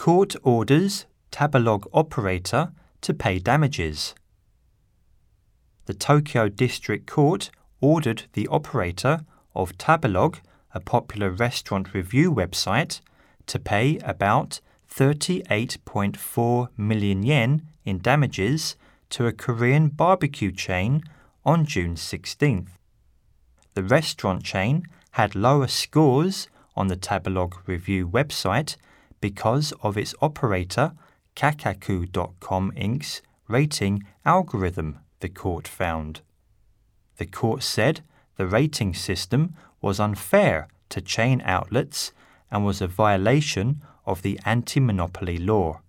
court orders Tabelog operator to pay damages. The Tokyo District Court ordered the operator of Tabelog, a popular restaurant review website, to pay about 38.4 million yen in damages to a Korean barbecue chain on June 16th. The restaurant chain had lower scores on the Tabelog review website because of its operator Kakaku.com Inc.'s rating algorithm, the court found. The court said the rating system was unfair to chain outlets and was a violation of the anti-monopoly law.